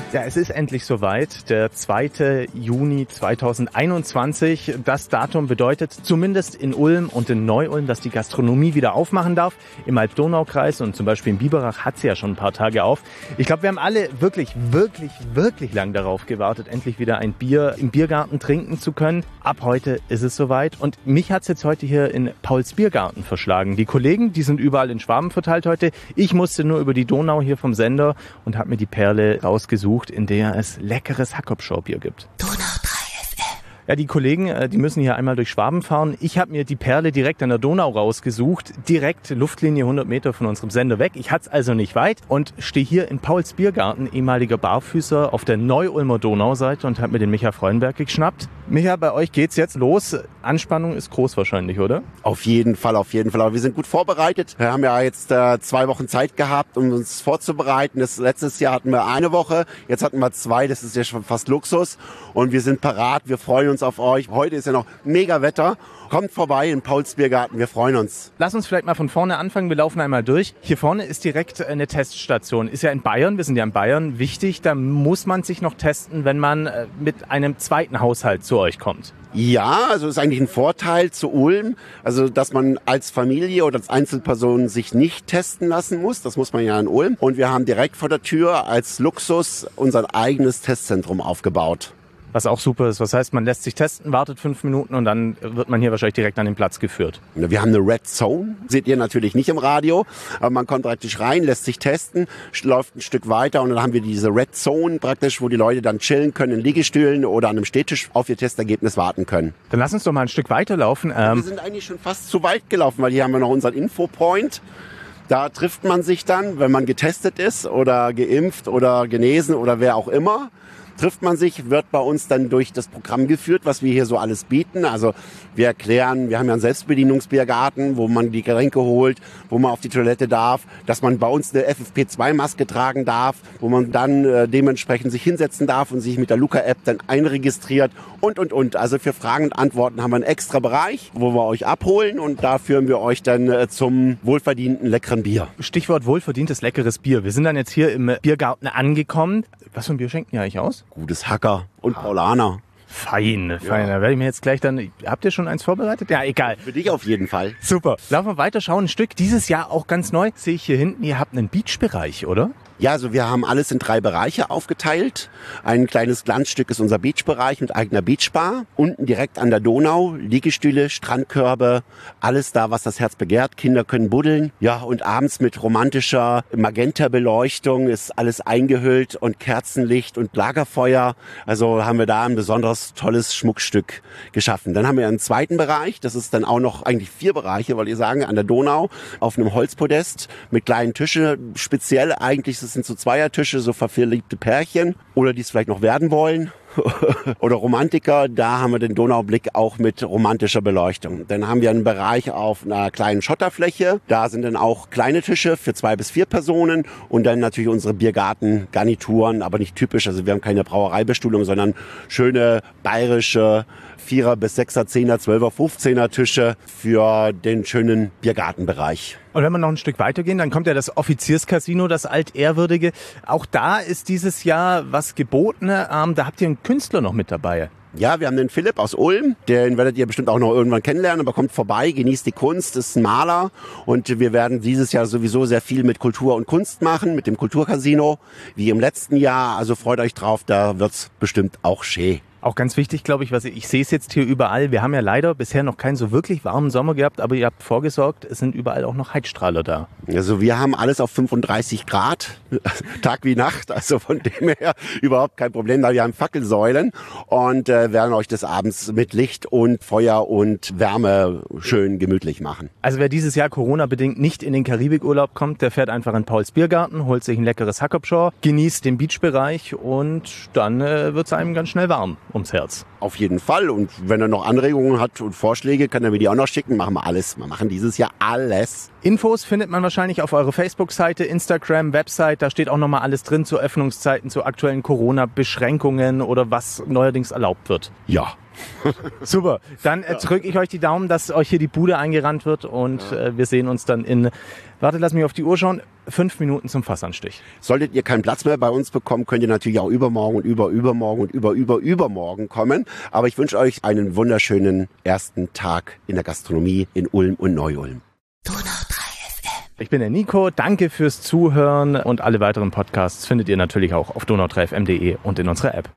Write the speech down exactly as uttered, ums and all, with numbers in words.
Ja, es ist endlich soweit, der zweite Juni zweitausendeinundzwanzig. Das Datum bedeutet zumindest in Ulm und in Neu-Ulm, dass die Gastronomie wieder aufmachen darf. Im Alb-Donau-Kreis und zum Beispiel in Biberach hat sie ja schon ein paar Tage auf. Ich glaube, wir haben alle wirklich, wirklich, wirklich lang darauf gewartet, endlich wieder ein Bier im Biergarten trinken zu können. Ab heute ist es soweit und mich hat es jetzt heute hier in Pauls Biergarten verschlagen. Die Kollegen, die sind überall in Schwaben verteilt heute. Ich musste nur über die Donau hier vom Sender und habe mir die Perle rausgesucht, in der es leckeres Hackopschorbier gibt. Donau drei F M. Ja, die Kollegen, die müssen hier einmal durch Schwaben fahren. Ich habe mir die Perle direkt an der Donau rausgesucht, direkt Luftlinie hundert Meter von unserem Sender weg. Ich hatte es also nicht weit und stehe hier in Pauls Biergarten, ehemaliger Barfüßer, auf der Neu-Ulmer Donauseite und habe mir den Micha Freudenberg geschnappt. Micha, bei euch geht's jetzt los. Anspannung ist groß wahrscheinlich, oder? Auf jeden Fall, auf jeden Fall. Aber wir sind gut vorbereitet. Wir haben ja jetzt äh, zwei Wochen Zeit gehabt, um uns vorzubereiten. Das letztes Jahr hatten wir eine Woche, jetzt hatten wir zwei. Das ist ja schon fast Luxus. Und wir sind parat. Wir freuen uns auf euch. Heute ist ja noch mega Wetter. Kommt vorbei in Pauls Biergarten. Wir freuen uns. Lass uns vielleicht mal von vorne anfangen. Wir laufen einmal durch. Hier vorne ist direkt eine Teststation. Ist ja in Bayern. Wir sind ja in Bayern. Wichtig, da muss man sich noch testen, wenn man mit einem zweiten Haushalt zu euch kommt. Ja, also ist eigentlich ein Vorteil zu Ulm, also dass man als Familie oder als Einzelperson sich nicht testen lassen muss. Das muss man ja in Ulm. Und wir haben direkt vor der Tür als Luxus unser eigenes Testzentrum aufgebaut. Was auch super ist. Was heißt, man lässt sich testen, wartet fünf Minuten und dann wird man hier wahrscheinlich direkt an den Platz geführt. Wir haben eine Red Zone, seht ihr natürlich nicht im Radio, aber man kommt praktisch rein, lässt sich testen, läuft ein Stück weiter und dann haben wir diese Red Zone praktisch, wo die Leute dann chillen können in Liegestühlen oder an einem Stehtisch auf ihr Testergebnis warten können. Dann lass uns doch mal ein Stück weiterlaufen. Ähm wir sind eigentlich schon fast zu weit gelaufen, weil hier haben wir noch unseren Infopoint. Da trifft man sich dann, wenn man getestet ist oder geimpft oder genesen oder wer auch immer. Trifft man sich, wird bei uns dann durch das Programm geführt, was wir hier so alles bieten. Also wir erklären, wir haben ja einen Selbstbedienungsbiergarten, wo man die Getränke holt, wo man auf die Toilette darf, dass man bei uns eine F F P zwei Maske tragen darf, wo man dann äh, dementsprechend sich hinsetzen darf und sich mit der Luca-App dann einregistriert und, und, und. Also für Fragen und Antworten haben wir einen extra Bereich, wo wir euch abholen und da führen wir euch dann äh, zum wohlverdienten leckeren Bier. Stichwort wohlverdientes leckeres Bier. Wir sind dann jetzt hier im Biergarten angekommen. Was für ein Bier schenken ihr eigentlich aus? Gutes Hacker und Paulaner. Fein, fein. Ja. Da werde ich mir jetzt gleich dann... Habt ihr schon eins vorbereitet? Ja, egal. Für dich auf jeden Fall. Super. Laufen wir weiter, schauen ein Stück. Dieses Jahr auch ganz neu. Sehe ich hier hinten, ihr habt einen Beach-Bereich, oder? Ja, also wir haben alles in drei Bereiche aufgeteilt. Ein kleines Glanzstück ist unser Beachbereich mit eigener Beachbar. Unten direkt an der Donau, Liegestühle, Strandkörbe, alles da, was das Herz begehrt. Kinder können buddeln. Ja, und abends mit romantischer Magenta-Beleuchtung ist alles eingehüllt und Kerzenlicht und Lagerfeuer. Also haben wir da ein besonders tolles Schmuckstück geschaffen. Dann haben wir einen zweiten Bereich, das ist dann auch noch eigentlich vier Bereiche, wollte ich sagen, an der Donau auf einem Holzpodest mit kleinen Tischen, speziell eigentlich das sind so Zweiertische, so verliebte Pärchen oder die es vielleicht noch werden wollen oder Romantiker. Da haben wir den Donaublick auch mit romantischer Beleuchtung. Dann haben wir einen Bereich auf einer kleinen Schotterfläche. Da sind dann auch kleine Tische für zwei bis vier Personen und dann natürlich unsere Biergarten-Garnituren, aber nicht typisch. Also wir haben keine Brauereibestuhlung, sondern schöne bayerische Vierer bis Sechser, Zehner, Zwölfer, Fünfzehner Tische für den schönen Biergartenbereich. Und wenn wir noch ein Stück weitergehen, dann kommt ja das Offizierscasino, das altehrwürdige. Auch da ist dieses Jahr was geboten. Ähm, da habt ihr einen Künstler noch mit dabei. Ja, wir haben den Philipp aus Ulm, den werdet ihr bestimmt auch noch irgendwann kennenlernen, aber kommt vorbei, genießt die Kunst, ist ein Maler und wir werden dieses Jahr sowieso sehr viel mit Kultur und Kunst machen, mit dem Kulturcasino, wie im letzten Jahr, also freut euch drauf, da wird's bestimmt auch schön. Auch ganz wichtig, glaube ich, was ich, ich sehe es jetzt hier überall. Wir haben ja leider bisher noch keinen so wirklich warmen Sommer gehabt, aber ihr habt vorgesorgt, es sind überall auch noch Heizstrahler da. Also wir haben alles auf fünfunddreißig Grad, Tag wie Nacht, also von dem her überhaupt kein Problem. Wir haben Fackelsäulen und äh, werden euch des Abends mit Licht und Feuer und Wärme schön gemütlich machen. Also wer dieses Jahr Corona-bedingt nicht in den Karibikurlaub kommt, der fährt einfach in Pauls Biergarten, holt sich ein leckeres Hackopschor, genießt den Beachbereich und dann äh, wird es einem ganz schnell warm ums Herz. Auf jeden Fall. Und wenn er noch Anregungen hat und Vorschläge, kann er mir die auch noch schicken. Machen wir alles. Wir machen dieses Jahr alles. Infos findet man wahrscheinlich auf eurer Facebook-Seite, Instagram, Website. Da steht auch nochmal alles drin zu Öffnungszeiten, zu aktuellen Corona-Beschränkungen oder was neuerdings erlaubt wird. Ja. Super, dann äh, drücke ich euch die Daumen, dass euch hier die Bude eingerannt wird und ja. äh, wir sehen uns dann in, warte, lass mich auf die Uhr schauen, fünf Minuten zum Fassanstich. Solltet ihr keinen Platz mehr bei uns bekommen, könnt ihr natürlich auch übermorgen und über übermorgen und über über übermorgen kommen. Aber ich wünsche euch einen wunderschönen ersten Tag in der Gastronomie in Ulm und Neu-Ulm. Donau drei F M. Ich bin der Nico, danke fürs Zuhören und alle weiteren Podcasts findet ihr natürlich auch auf donau drei f m punkt de und in unserer App.